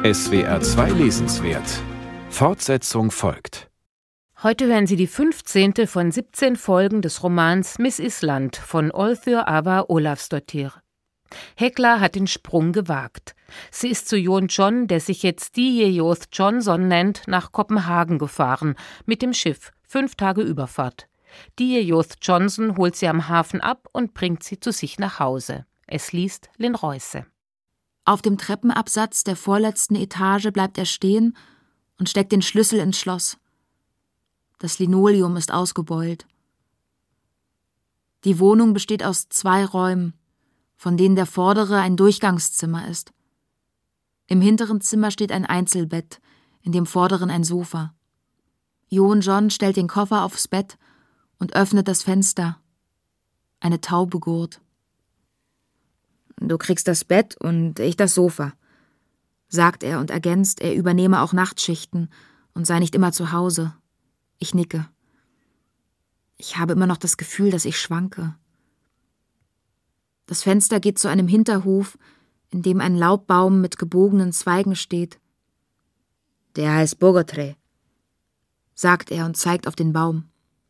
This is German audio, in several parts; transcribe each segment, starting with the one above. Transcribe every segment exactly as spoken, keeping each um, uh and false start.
S W R zwei Lesenswert. Fortsetzung folgt. Heute hören Sie die fünfzehnte von siebzehn Folgen des Romans Miss Island von Olfur Ava Ólafsdóttir. Hekla hat den Sprung gewagt. Sie ist zu Jon John, der sich jetzt Díeyoth Johnson nennt, nach Kopenhagen gefahren, mit dem Schiff, fünf Tage Überfahrt. Díeyoth Johnson holt sie am Hafen ab und bringt sie zu sich nach Hause. Es liest Lynn Reuse. Auf dem Treppenabsatz der vorletzten Etage bleibt er stehen und steckt den Schlüssel ins Schloss. Das Linoleum ist ausgebeult. Die Wohnung besteht aus zwei Räumen, von denen der vordere ein Durchgangszimmer ist. Im hinteren Zimmer steht ein Einzelbett, in dem vorderen ein Sofa. Jon John stellt den Koffer aufs Bett und öffnet das Fenster. Eine Taube gurt. »Du kriegst das Bett und ich das Sofa«, sagt er und ergänzt, er übernehme auch Nachtschichten und sei nicht immer zu Hause. Ich nicke. Ich habe immer noch das Gefühl, dass ich schwanke. Das Fenster geht zu einem Hinterhof, in dem ein Laubbaum mit gebogenen Zweigen steht. »Der heißt Bogotre«, sagt er und zeigt auf den Baum.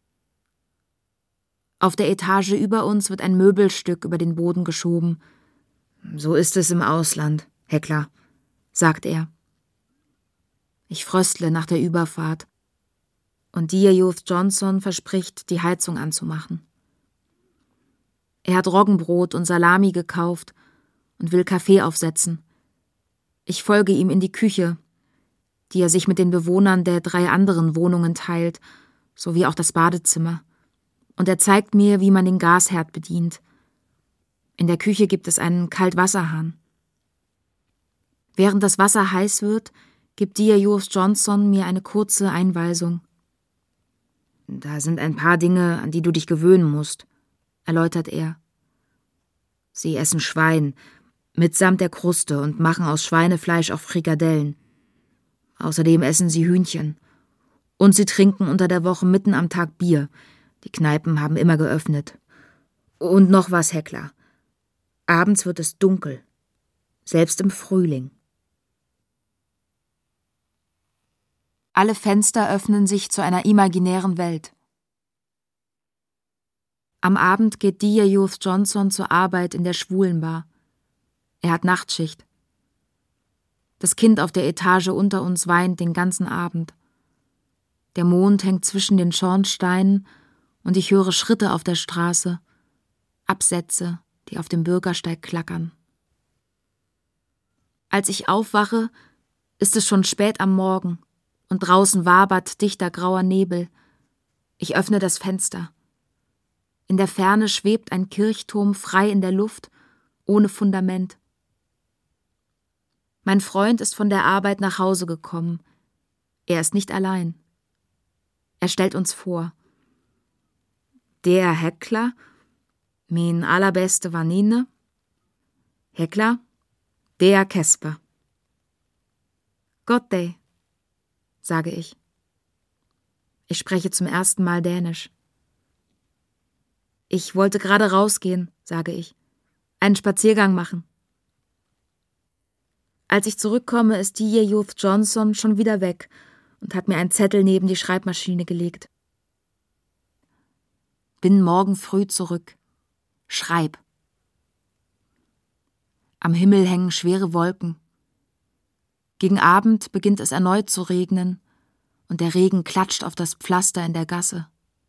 Auf der Etage über uns wird ein Möbelstück über den Boden geschoben. »So ist es im Ausland, Hekla«, sagt er. Ich fröstle nach der Überfahrt. Und Díeyoth Johnson verspricht, die Heizung anzumachen. Er hat Roggenbrot und Salami gekauft und will Kaffee aufsetzen. Ich folge ihm in die Küche, die er sich mit den Bewohnern der drei anderen Wohnungen teilt, sowie auch das Badezimmer. Und er zeigt mir, wie man den Gasherd bedient. In der Küche gibt es einen Kaltwasserhahn. Während das Wasser heiß wird, gibt Díeyoth Johnson mir eine kurze Einweisung. »Da sind ein paar Dinge, an die du dich gewöhnen musst«, erläutert er. »Sie essen Schwein, mitsamt der Kruste und machen aus Schweinefleisch auch Frikadellen. Außerdem essen sie Hühnchen. Und sie trinken unter der Woche mitten am Tag Bier. Die Kneipen haben immer geöffnet. Und noch was, Hekla. Abends wird es dunkel, selbst im Frühling.« Alle Fenster öffnen sich zu einer imaginären Welt. Am Abend geht Díeyoth Johnson zur Arbeit in der Schwulenbar. Er hat Nachtschicht. Das Kind auf der Etage unter uns weint den ganzen Abend. Der Mond hängt zwischen den Schornsteinen und ich höre Schritte auf der Straße, Absätze, die auf dem Bürgersteig klackern. Als ich aufwache, ist es schon spät am Morgen und draußen wabert dichter grauer Nebel. Ich öffne das Fenster. In der Ferne schwebt ein Kirchturm frei in der Luft, ohne Fundament. Mein Freund ist von der Arbeit nach Hause gekommen. Er ist nicht allein. Er stellt uns vor. Der Hekla, min allerbeste Vanine. Hekla, der Kesper. God day, sage ich. Ich spreche zum ersten Mal Dänisch. Ich wollte gerade rausgehen, sage ich. Einen Spaziergang machen. Als ich zurückkomme, ist Díeyoth Johnson schon wieder weg und hat mir einen Zettel neben die Schreibmaschine gelegt. Bin morgen früh zurück. Schreib. Am Himmel hängen schwere Wolken. Gegen Abend beginnt es erneut zu regnen und der Regen klatscht auf das Pflaster in der Gasse.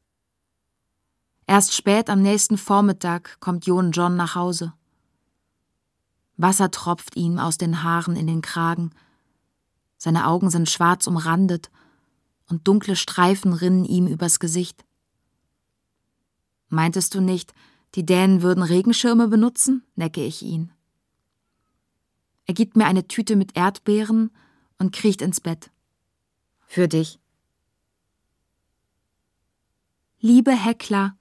Erst spät am nächsten Vormittag kommt Jon John nach Hause. Wasser tropft ihm aus den Haaren in den Kragen. Seine Augen sind schwarz umrandet und dunkle Streifen rinnen ihm übers Gesicht. »Meintest du nicht, die Dänen würden Regenschirme benutzen?« necke ich ihn. Er gibt mir eine Tüte mit Erdbeeren und kriecht ins Bett. »Für dich.« »Liebe Hekla,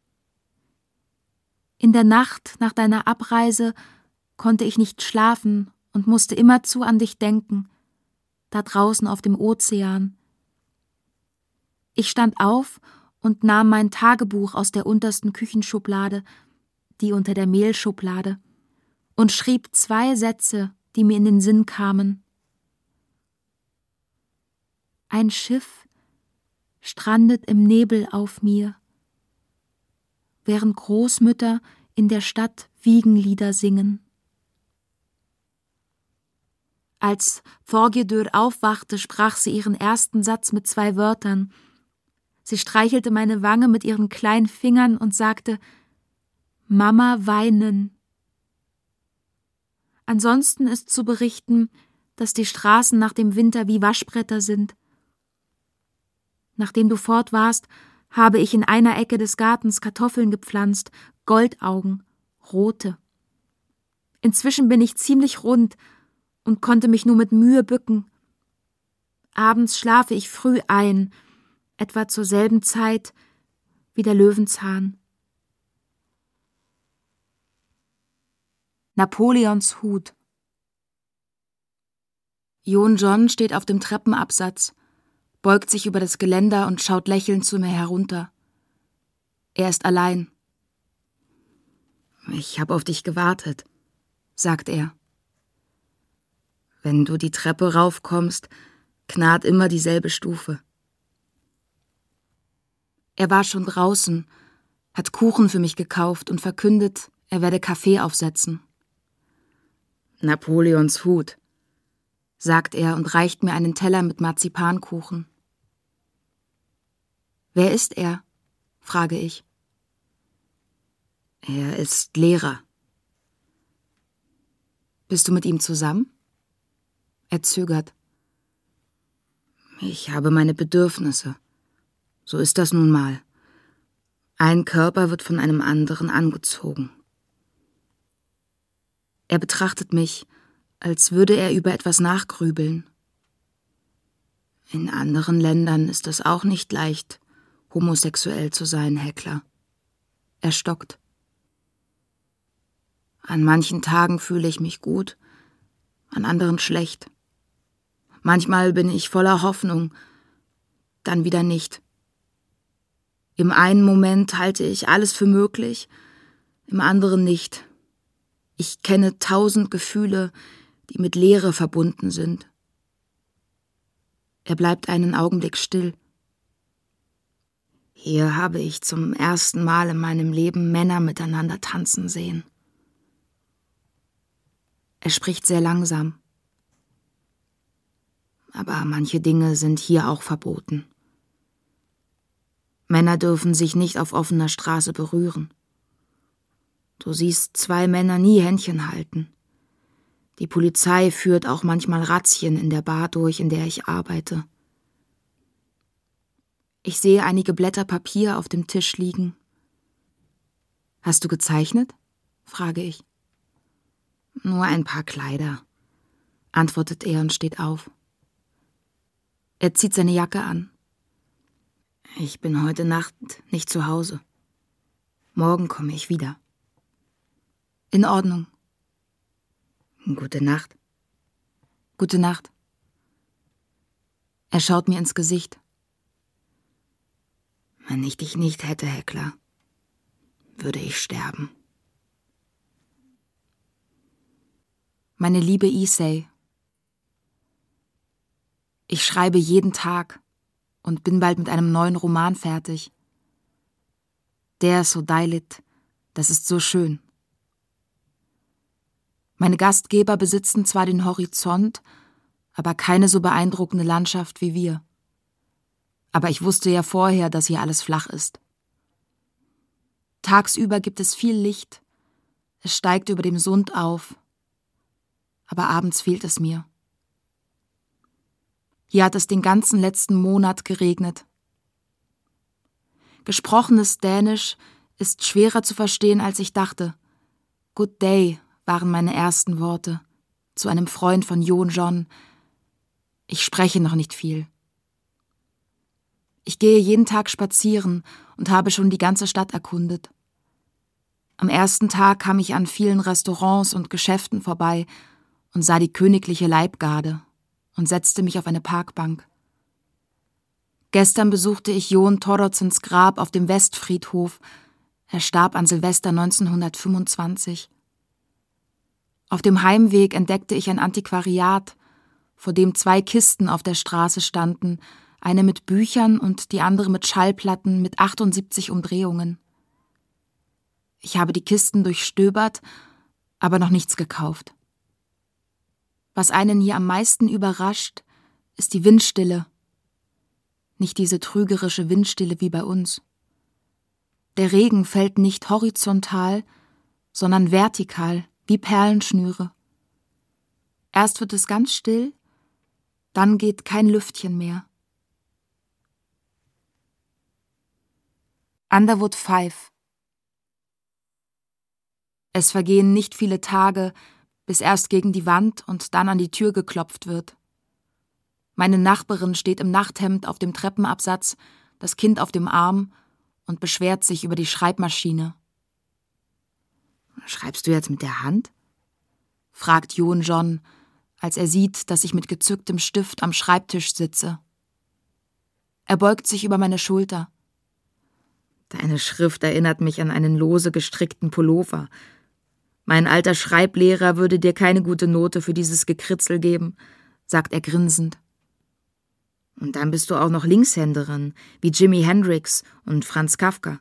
in der Nacht nach deiner Abreise konnte ich nicht schlafen und musste immerzu an dich denken, da draußen auf dem Ozean. Ich stand auf und nahm mein Tagebuch aus der untersten Küchenschublade, die unter der Mehlschublade, und schrieb zwei Sätze, die mir in den Sinn kamen. Ein Schiff strandet im Nebel auf mir, während Großmütter in der Stadt Wiegenlieder singen. Als Þorgerður aufwachte, sprach sie ihren ersten Satz mit zwei Wörtern. Sie streichelte meine Wange mit ihren kleinen Fingern und sagte: »Mama weinen.« Ansonsten ist zu berichten, dass die Straßen nach dem Winter wie Waschbretter sind. Nachdem du fort warst, habe ich in einer Ecke des Gartens Kartoffeln gepflanzt, Goldaugen, rote. Inzwischen bin ich ziemlich rund und konnte mich nur mit Mühe bücken. Abends schlafe ich früh ein, etwa zur selben Zeit wie der Löwenzahn. Napoleons Hut. Jon John steht auf dem Treppenabsatz, beugt sich über das Geländer und schaut lächelnd zu mir herunter. Er ist allein. »Ich habe auf dich gewartet«, sagt er. »Wenn du die Treppe raufkommst, knarrt immer dieselbe Stufe.« Er war schon draußen, hat Kuchen für mich gekauft und verkündet, er werde Kaffee aufsetzen. »Napoleons Hut«, sagt er und reicht mir einen Teller mit Marzipankuchen. »Wer ist er?« frage ich. »Er ist Lehrer.« »Bist du mit ihm zusammen?« Er zögert. »Ich habe meine Bedürfnisse. So ist das nun mal. Ein Körper wird von einem anderen angezogen.« Er betrachtet mich, als würde er über etwas nachgrübeln. »In anderen Ländern ist es auch nicht leicht, homosexuell zu sein, Hekla.« Er stockt. »An manchen Tagen fühle ich mich gut, an anderen schlecht. Manchmal bin ich voller Hoffnung, dann wieder nicht. Im einen Moment halte ich alles für möglich, im anderen nicht. Ich kenne tausend Gefühle, die mit Leere verbunden sind.« Er bleibt einen Augenblick still. »Hier habe ich zum ersten Mal in meinem Leben Männer miteinander tanzen sehen.« Er spricht sehr langsam. »Aber manche Dinge sind hier auch verboten. Männer dürfen sich nicht auf offener Straße berühren. Du siehst zwei Männer nie Händchen halten. Die Polizei führt auch manchmal Razzien in der Bar durch, in der ich arbeite. Ich sehe einige Blätter Papier auf dem Tisch liegen. »Hast du gezeichnet?« frage ich. »Nur ein paar Kleider«, antwortet er und steht auf. Er zieht seine Jacke an. »Ich bin heute Nacht nicht zu Hause. Morgen komme ich wieder.« »In Ordnung.« »Gute Nacht.« »Gute Nacht.« Er schaut mir ins Gesicht. »Wenn ich dich nicht hätte, Hekla, würde ich sterben.« Meine liebe Issei, ich schreibe jeden Tag und bin bald mit einem neuen Roman fertig. Der so deilit, das ist so schön. Meine Gastgeber besitzen zwar den Horizont, aber keine so beeindruckende Landschaft wie wir. Aber ich wusste ja vorher, dass hier alles flach ist. Tagsüber gibt es viel Licht, es steigt über dem Sund auf, aber abends fehlt es mir. Hier hat es den ganzen letzten Monat geregnet. Gesprochenes Dänisch ist schwerer zu verstehen, als ich dachte. Good day waren meine ersten Worte zu einem Freund von Jon John. Ich spreche noch nicht viel. Ich gehe jeden Tag spazieren und habe schon die ganze Stadt erkundet. Am ersten Tag kam ich an vielen Restaurants und Geschäften vorbei und sah die königliche Leibgarde und setzte mich auf eine Parkbank. Gestern besuchte ich Jon Thorodsens Grab auf dem Westfriedhof. Er starb an Silvester neunzehnhundertfünfundzwanzig. Auf dem Heimweg entdeckte ich ein Antiquariat, vor dem zwei Kisten auf der Straße standen, Eine mit Büchern und die andere mit Schallplatten mit achtundsiebzig Umdrehungen. Ich habe die Kisten durchstöbert, aber noch nichts gekauft. Was einen hier am meisten überrascht, ist die Windstille. Nicht diese trügerische Windstille wie bei uns. Der Regen fällt nicht horizontal, sondern vertikal, wie Perlenschnüre. Erst wird es ganz still, dann geht kein Lüftchen mehr. Underwood Five. Es vergehen nicht viele Tage, bis erst gegen die Wand und dann an die Tür geklopft wird. Meine Nachbarin steht im Nachthemd auf dem Treppenabsatz, das Kind auf dem Arm und beschwert sich über die Schreibmaschine. »Schreibst du jetzt mit der Hand?« fragt Jon John, als er sieht, dass ich mit gezücktem Stift am Schreibtisch sitze. Er beugt sich über meine Schulter. »Deine Schrift erinnert mich an einen lose gestrickten Pullover. Mein alter Schreiblehrer würde dir keine gute Note für dieses Gekritzel geben«, sagt er grinsend. »Und dann bist du auch noch Linkshänderin, wie Jimi Hendrix und Franz Kafka.«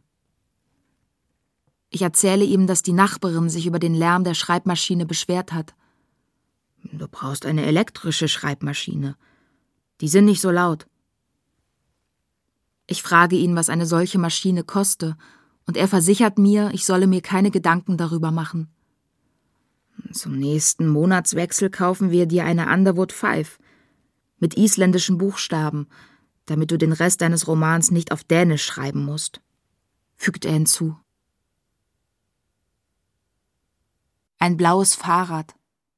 Ich erzähle ihm, dass die Nachbarin sich über den Lärm der Schreibmaschine beschwert hat. »Du brauchst eine elektrische Schreibmaschine. Die sind nicht so laut.« Ich frage ihn, was eine solche Maschine koste, und er versichert mir, ich solle mir keine Gedanken darüber machen. »Zum nächsten Monatswechsel kaufen wir dir eine Underwood Five mit isländischen Buchstaben, damit du den Rest deines Romans nicht auf Dänisch schreiben musst«, fügt er hinzu. Ein blaues Fahrrad.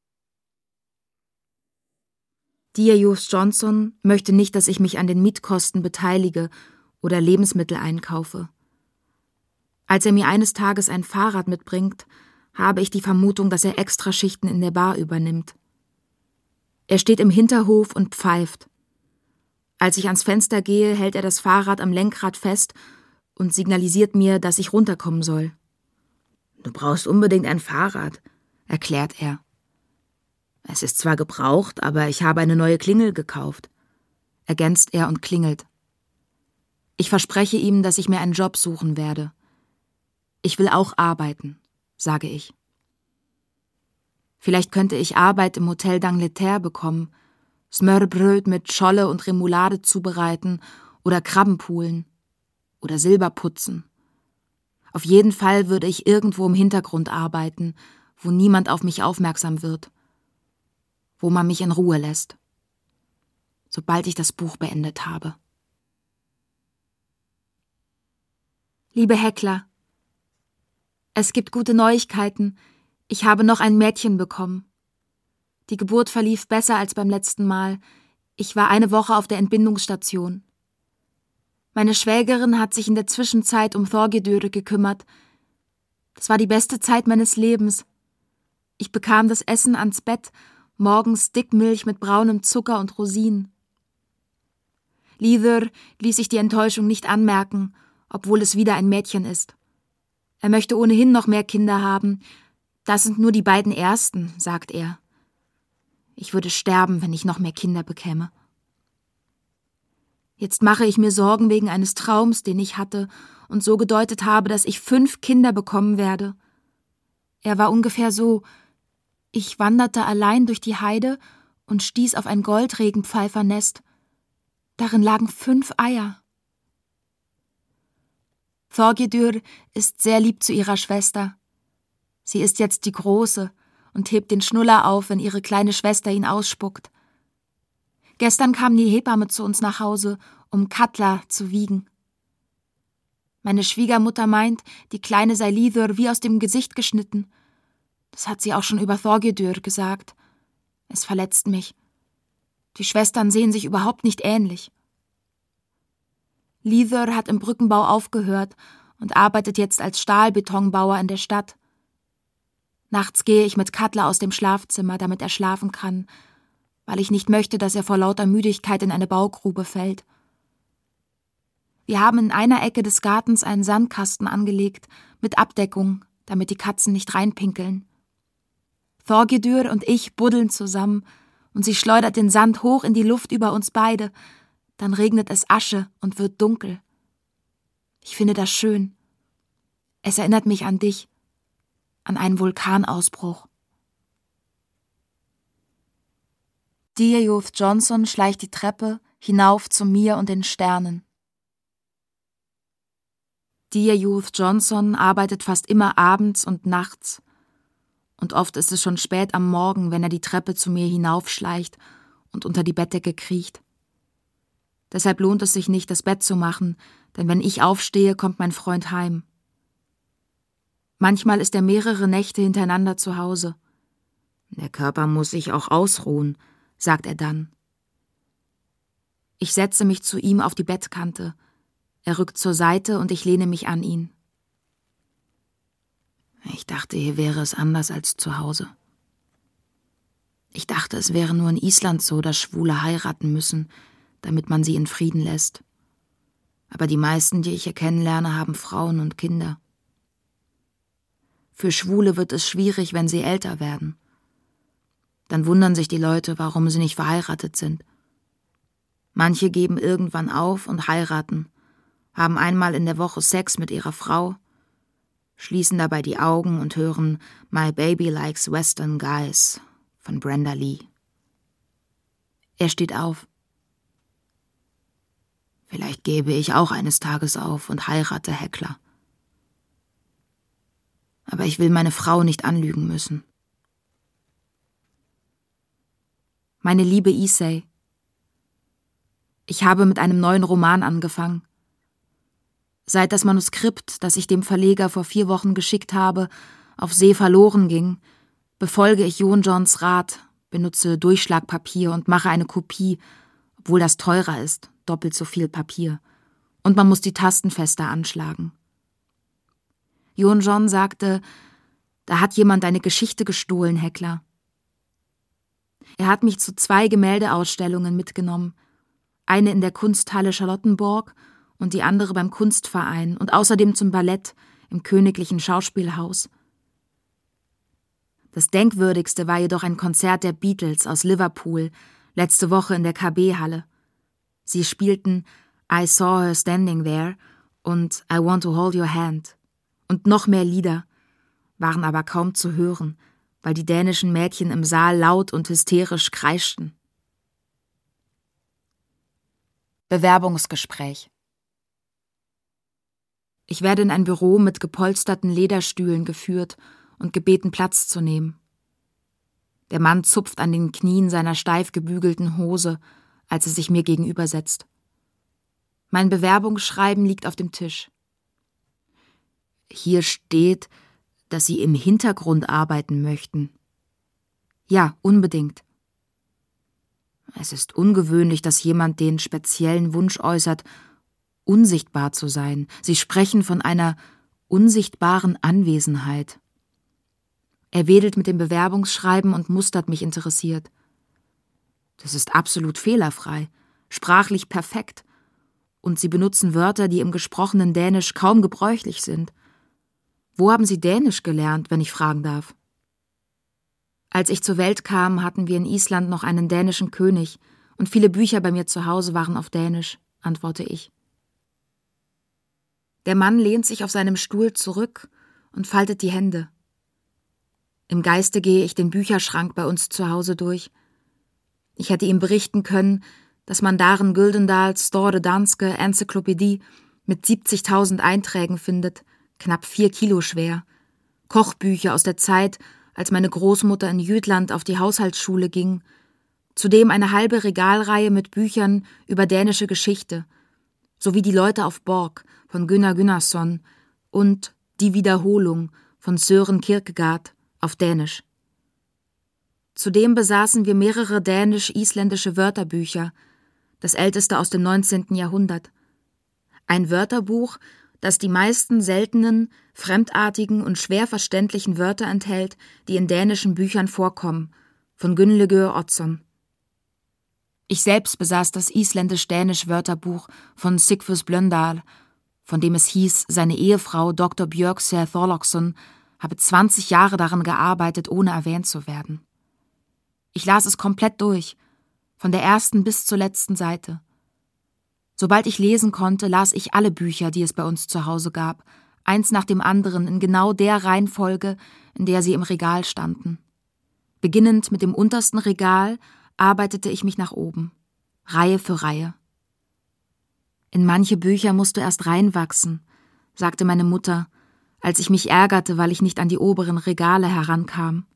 Dear Just Johnson möchte nicht, dass ich mich an den Mietkosten beteilige oder Lebensmittel einkaufe. Als er mir eines Tages ein Fahrrad mitbringt, habe ich die Vermutung, dass er Extraschichten in der Bar übernimmt. Er steht im Hinterhof und pfeift. Als ich ans Fenster gehe, hält er das Fahrrad am Lenkrad fest und signalisiert mir, dass ich runterkommen soll. »Du brauchst unbedingt ein Fahrrad«, erklärt er. »Es ist zwar gebraucht, aber ich habe eine neue Klingel gekauft«, ergänzt er und klingelt. Ich verspreche ihm, dass ich mir einen Job suchen werde. Ich will auch arbeiten, sage ich. Vielleicht könnte ich Arbeit im Hotel d'Angleterre bekommen, Smørrebrød mit Scholle und Remoulade zubereiten oder Krabben poolen oder Silber putzen. Auf jeden Fall würde ich irgendwo im Hintergrund arbeiten, wo niemand auf mich aufmerksam wird, wo man mich in Ruhe lässt, sobald ich das Buch beendet habe. Liebe Hekla, es gibt gute Neuigkeiten. Ich habe noch ein Mädchen bekommen. Die Geburt verlief besser als beim letzten Mal. Ich war eine Woche auf der Entbindungsstation. Meine Schwägerin hat sich in der Zwischenzeit um Þorgerður gekümmert. Das war die beste Zeit meines Lebens. Ich bekam das Essen ans Bett, morgens Dickmilch mit braunem Zucker und Rosinen. Líður ließ sich die Enttäuschung nicht anmerken, obwohl es wieder ein Mädchen ist. Er möchte ohnehin noch mehr Kinder haben. Das sind nur die beiden ersten, sagt er. Ich würde sterben, wenn ich noch mehr Kinder bekäme. Jetzt mache ich mir Sorgen wegen eines Traums, den ich hatte und so gedeutet habe, dass ich fünf Kinder bekommen werde. Er war ungefähr so: Ich wanderte allein durch die Heide und stieß auf ein Goldregenpfeifernest. Darin lagen fünf Eier. Þorgerður ist sehr lieb zu ihrer Schwester. Sie ist jetzt die Große und hebt den Schnuller auf, wenn ihre kleine Schwester ihn ausspuckt. Gestern kam die Hebamme zu uns nach Hause, um Katla zu wiegen. Meine Schwiegermutter meint, die Kleine sei Líður wie aus dem Gesicht geschnitten. Das hat sie auch schon über Þorgerður gesagt. Es verletzt mich. Die Schwestern sehen sich überhaupt nicht ähnlich. Líður hat im Brückenbau aufgehört und arbeitet jetzt als Stahlbetonbauer in der Stadt. Nachts gehe ich mit Katla aus dem Schlafzimmer, damit er schlafen kann, weil ich nicht möchte, dass er vor lauter Müdigkeit in eine Baugrube fällt. Wir haben in einer Ecke des Gartens einen Sandkasten angelegt, mit Abdeckung, damit die Katzen nicht reinpinkeln. Þorgerður und ich buddeln zusammen, und sie schleudert den Sand hoch in die Luft über uns beide, Dann regnet es Asche und wird dunkel. Ich finde das schön. Es erinnert mich an dich, an einen Vulkanausbruch. Dear Johnson schleicht die Treppe hinauf zu mir und den Sternen. Dear Johnson arbeitet fast immer abends und nachts. Und oft ist es schon spät am Morgen, wenn er die Treppe zu mir hinaufschleicht und unter die Bettdecke kriecht. Deshalb lohnt es sich nicht, das Bett zu machen, denn wenn ich aufstehe, kommt mein Freund heim. Manchmal ist er mehrere Nächte hintereinander zu Hause. Der Körper muss sich auch ausruhen, sagt er dann. Ich setze mich zu ihm auf die Bettkante. Er rückt zur Seite und ich lehne mich an ihn. Ich dachte, hier wäre es anders als zu Hause. Ich dachte, es wäre nur in Island so, dass Schwule heiraten müssen, damit man sie in Frieden lässt. Aber die meisten, die ich hier kennenlerne, haben Frauen und Kinder. Für Schwule wird es schwierig, wenn sie älter werden. Dann wundern sich die Leute, warum sie nicht verheiratet sind. Manche geben irgendwann auf und heiraten, haben einmal in der Woche Sex mit ihrer Frau, schließen dabei die Augen und hören My Baby Likes Western Guys von Brenda Lee. Er steht auf. Vielleicht gebe ich auch eines Tages auf und heirate Heckler. Aber ich will meine Frau nicht anlügen müssen. Meine liebe Issei, ich habe mit einem neuen Roman angefangen. Seit das Manuskript, das ich dem Verleger vor vier Wochen geschickt habe, auf See verloren ging, befolge ich Jon Johns Rat, benutze Durchschlagpapier und mache eine Kopie, obwohl das teurer ist, doppelt so viel Papier. Und man muss die Tasten fester anschlagen. Jon John sagte, da hat jemand deine Geschichte gestohlen, Heckler. Er hat mich zu zwei Gemäldeausstellungen mitgenommen, eine in der Kunsthalle Charlottenburg und die andere beim Kunstverein und außerdem zum Ballett im Königlichen Schauspielhaus. Das Denkwürdigste war jedoch ein Konzert der Beatles aus Liverpool, letzte Woche in der K B-Halle. Sie spielten I Saw Her Standing There und I Want to Hold Your Hand und noch mehr Lieder, waren aber kaum zu hören, weil die dänischen Mädchen im Saal laut und hysterisch kreischten. Bewerbungsgespräch. Ich werde in ein Büro mit gepolsterten Lederstühlen geführt und gebeten, Platz zu nehmen. Der Mann zupft an den Knien seiner steif gebügelten Hose, als er sich mir gegenübersetzt. Mein Bewerbungsschreiben liegt auf dem Tisch. Hier steht, dass Sie im Hintergrund arbeiten möchten. Ja, unbedingt. Es ist ungewöhnlich, dass jemand den speziellen Wunsch äußert, unsichtbar zu sein. Sie sprechen von einer unsichtbaren Anwesenheit. Er wedelt mit dem Bewerbungsschreiben und mustert mich interessiert. Das ist absolut fehlerfrei, sprachlich perfekt. Und Sie benutzen Wörter, die im gesprochenen Dänisch kaum gebräuchlich sind. Wo haben Sie Dänisch gelernt, wenn ich fragen darf? Als ich zur Welt kam, hatten wir in Island noch einen dänischen König und viele Bücher bei mir zu Hause waren auf Dänisch, antworte ich. Der Mann lehnt sich auf seinem Stuhl zurück und faltet die Hände. Im Geiste gehe ich den Bücherschrank bei uns zu Hause durch. Ich hätte ihm berichten können, dass man darin Gyldendals Store Danske Enzyklopädie mit siebzigtausend Einträgen findet, knapp vier Kilo schwer, Kochbücher aus der Zeit, als meine Großmutter in Jütland auf die Haushaltsschule ging, zudem eine halbe Regalreihe mit Büchern über dänische Geschichte, sowie Die Leute auf Borg von Gunnar Gunnarsson und Die Wiederholung von Søren Kierkegaard auf Dänisch. Zudem besaßen wir mehrere dänisch-isländische Wörterbücher, das älteste aus dem neunzehnten Jahrhundert. Ein Wörterbuch, das die meisten seltenen, fremdartigen und schwer verständlichen Wörter enthält, die in dänischen Büchern vorkommen, von Gunnlaugur Oddsson. Ich selbst besaß das isländisch-dänisch-Wörterbuch von Sigfús Blöndal, von dem es hieß, seine Ehefrau Doktor Björkse Thorlaksson habe zwanzig Jahre daran gearbeitet, ohne erwähnt zu werden. Ich las es komplett durch, von der ersten bis zur letzten Seite. Sobald ich lesen konnte, las ich alle Bücher, die es bei uns zu Hause gab, eins nach dem anderen in genau der Reihenfolge, in der sie im Regal standen. Beginnend mit dem untersten Regal arbeitete ich mich nach oben, Reihe für Reihe. »In manche Bücher musst du erst reinwachsen«, sagte meine Mutter, als ich mich ärgerte, weil ich nicht an die oberen Regale herankam.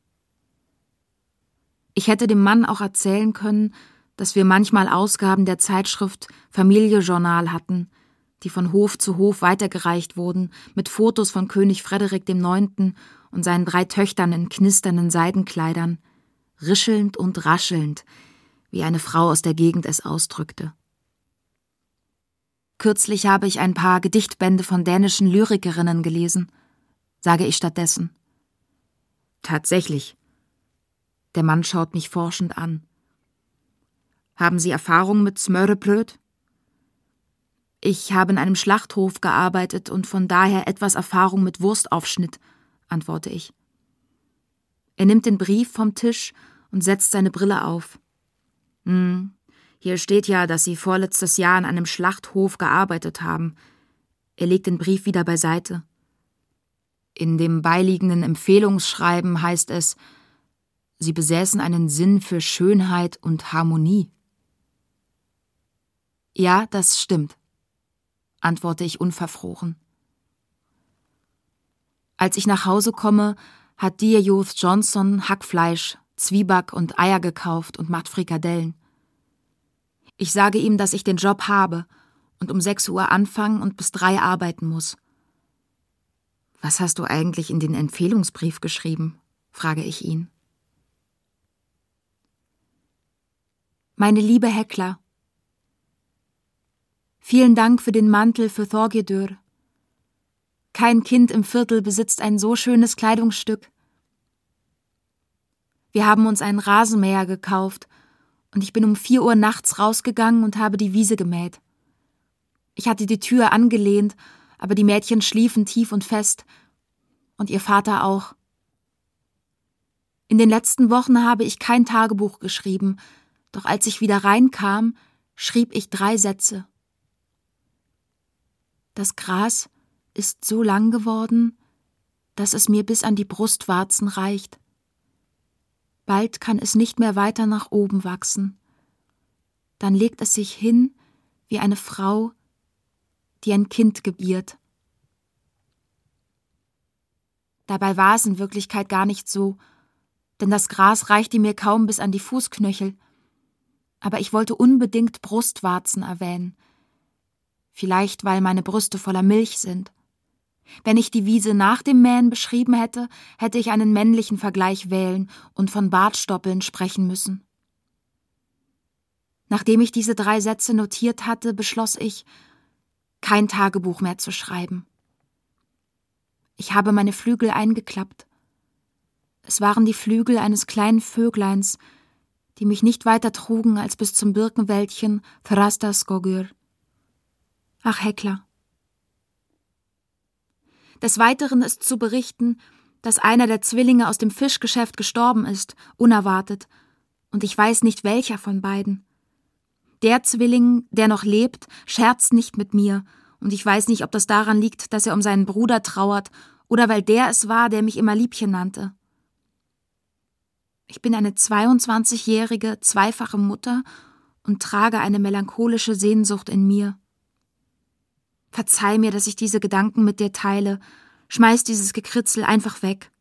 Ich hätte dem Mann auch erzählen können, dass wir manchmal Ausgaben der Zeitschrift Familie-Journal hatten, die von Hof zu Hof weitergereicht wurden, mit Fotos von König Frederik der Neunte und seinen drei Töchtern in knisternden Seidenkleidern, rischelnd und raschelnd, wie eine Frau aus der Gegend es ausdrückte. Kürzlich habe ich ein paar Gedichtbände von dänischen Lyrikerinnen gelesen, sage ich stattdessen. Tatsächlich. Der Mann schaut mich forschend an. Haben Sie Erfahrung mit Smørrebrød? Ich habe in einem Schlachthof gearbeitet und von daher etwas Erfahrung mit Wurstaufschnitt, antworte ich. Er nimmt den Brief vom Tisch und setzt seine Brille auf. Hm, hier steht ja, dass Sie vorletztes Jahr an einem Schlachthof gearbeitet haben. Er legt den Brief wieder beiseite. In dem beiliegenden Empfehlungsschreiben heißt es, Sie besäßen einen Sinn für Schönheit und Harmonie. Ja, das stimmt, antworte ich unverfroren. Als ich nach Hause komme, hat Diejoth Johnson Hackfleisch, Zwieback und Eier gekauft und macht Frikadellen. Ich sage ihm, dass ich den Job habe und um sechs Uhr anfangen und bis drei arbeiten muss. »Was hast du eigentlich in den Empfehlungsbrief geschrieben?« frage ich ihn. »Meine liebe Hekla, vielen Dank für den Mantel für Þorgerður. Kein Kind im Viertel besitzt ein so schönes Kleidungsstück. Wir haben uns einen Rasenmäher gekauft und ich bin um vier Uhr nachts rausgegangen und habe die Wiese gemäht. Ich hatte die Tür angelehnt, aber die Mädchen schliefen tief und fest und ihr Vater auch. In den letzten Wochen habe ich kein Tagebuch geschrieben, doch als ich wieder reinkam, schrieb ich drei Sätze. Das Gras ist so lang geworden, dass es mir bis an die Brustwarzen reicht. Bald kann es nicht mehr weiter nach oben wachsen. Dann legt es sich hin wie eine Frau, die ein Kind gebiert. Dabei war es in Wirklichkeit gar nicht so, denn das Gras reichte mir kaum bis an die Fußknöchel. Aber ich wollte unbedingt Brustwarzen erwähnen. Vielleicht, weil meine Brüste voller Milch sind. Wenn ich die Wiese nach dem Mähen beschrieben hätte, hätte ich einen männlichen Vergleich wählen und von Bartstoppeln sprechen müssen. Nachdem ich diese drei Sätze notiert hatte, beschloss ich, kein Tagebuch mehr zu schreiben. Ich habe meine Flügel eingeklappt. Es waren die Flügel eines kleinen Vögleins, die mich nicht weiter trugen als bis zum Birkenwäldchen Þrastarskógur. Ach, Hekla. Des Weiteren ist zu berichten, dass einer der Zwillinge aus dem Fischgeschäft gestorben ist, unerwartet, und ich weiß nicht, welcher von beiden. Der Zwilling, der noch lebt, scherzt nicht mit mir, und ich weiß nicht, ob das daran liegt, dass er um seinen Bruder trauert, oder weil der es war, der mich immer Liebchen nannte. Ich bin eine zweiundzwanzigjährige, zweifache Mutter und trage eine melancholische Sehnsucht in mir. Verzeih mir, dass ich diese Gedanken mit dir teile, schmeiß dieses Gekritzel einfach weg.